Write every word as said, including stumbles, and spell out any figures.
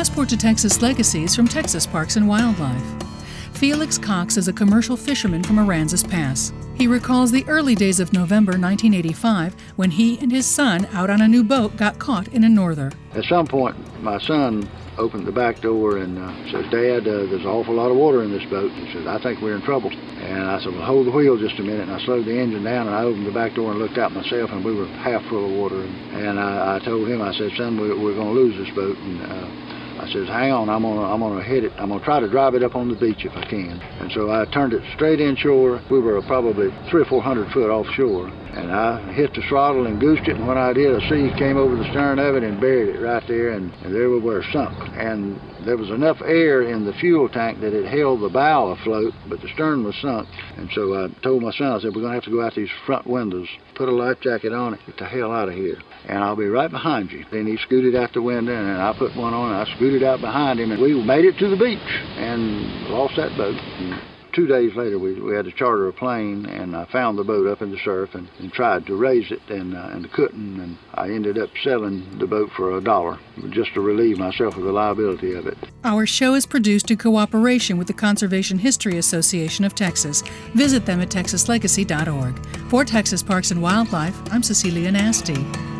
Passport to Texas Legacy is from Texas Parks and Wildlife. Felix Cox is a commercial fisherman from Aransas Pass. He recalls the early days of November nineteen eighty-five when he and his son out on a new boat got caught in a norther. At some point, my son opened the back door and uh, said, "Dad, uh, there's an awful lot of water in this boat." He said, "I think we're in trouble." And I said, "Well, hold the wheel just a minute." And I slowed the engine down and I opened the back door and looked out myself, and we were half full of water. And, and I, I told him, I said, "Son, we, we're going to lose this boat." And uh, I said, "Hang on, I'm gonna I'm gonna hit it. I'm gonna try to drive it up on the beach if I can." And so I turned it straight inshore. We were probably three or four hundred foot offshore, and I hit the throttle and goosed it. And when I did, a sea came over the stern of it and buried it right there, and, and there we were, sunk. And there was enough air in the fuel tank that it held the bow afloat, but the stern was sunk. And so I told my son, I said, "We're gonna have to go out these front windows, put a life jacket on it, get the hell out of here, and I'll be right behind you." Then he scooted out the window, and I put one on, and I scooted out behind him, and we made it to the beach and lost that boat. And two days later, we, we had to charter a plane, and I found the boat up in the surf and, and tried to raise it, and, uh, and couldn't, and I ended up selling the boat for a dollar just to relieve myself of the liability of it. Our show is produced in cooperation with the Conservation History Association of Texas. Visit them at texas legacy dot org. For Texas Parks and Wildlife, I'm Cecilia Nasty.